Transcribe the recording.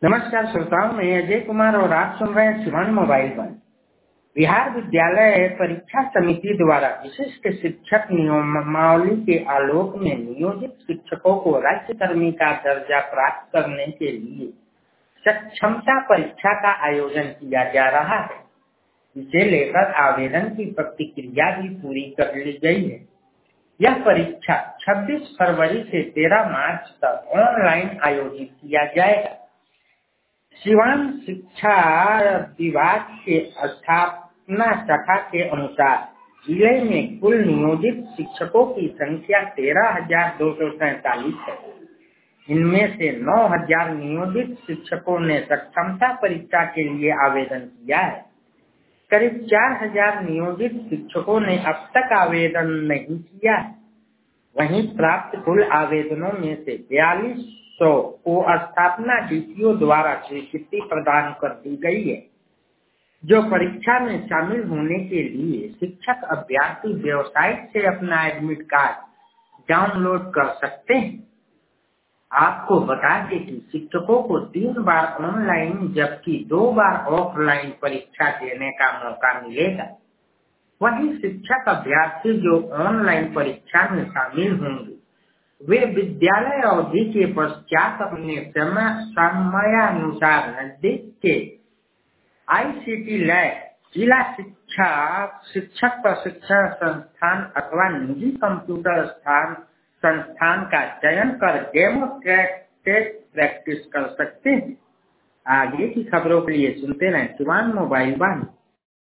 नमस्कार श्रोताओं, मैं अजय कुमार और आप सुन रहे हैं शिवान मोबाइल पर। बिहार विद्यालय परीक्षा समिति द्वारा विशिष्ट शिक्षक नियमावली के आलोक में नियोजित शिक्षकों को राज्यकर्मी का दर्जा प्राप्त करने के लिए सक्षमता परीक्षा का आयोजन किया जा रहा है। इसे लेकर आवेदन की प्रक्रिया भी पूरी कर ली गई है। यह परीक्षा 26 फरवरी से 13 मार्च तक ऑनलाइन आयोजित किया जाएगा। सिवान शिक्षा विभाग के स्थापना शाखा के अनुसार जिले में कुल नियोजित शिक्षकों की संख्या 13,247 है। इनमें से 9,000 नियोजित शिक्षकों ने सक्षमता परीक्षा के लिए आवेदन किया है। करीब 4,000 नियोजित शिक्षकों ने अब तक आवेदन नहीं किया है। वहीं प्राप्त कुल आवेदनों में से 4200 को स्थापना डीपीओ द्वारा स्वीकृति प्रदान कर दी गई है, जो परीक्षा में शामिल होने के लिए शिक्षक अभ्यर्थी वेबसाइट से अपना एडमिट कार्ड डाउनलोड कर सकते हैं। आपको बता दें कि शिक्षकों को 3 बार ऑनलाइन जबकि 2 बार ऑफलाइन परीक्षा देने का मौका मिलेगा। वहीं शिक्षक अभ्यर्थी जो ऑनलाइन परीक्षा में शामिल होंगे वे विद्यालय अवधि के पश्चात अपने समयानुसार नजदीक के आईसीटी लैब, जिला शिक्षक प्रशिक्षण संस्थान अथवा निजी कंप्यूटर संस्थान का चयन कर डेमो टेस्ट प्रैक्टिस कर सकते हैं। आगे की खबरों के लिए सुनते रहें शिवान मोबाइल वन।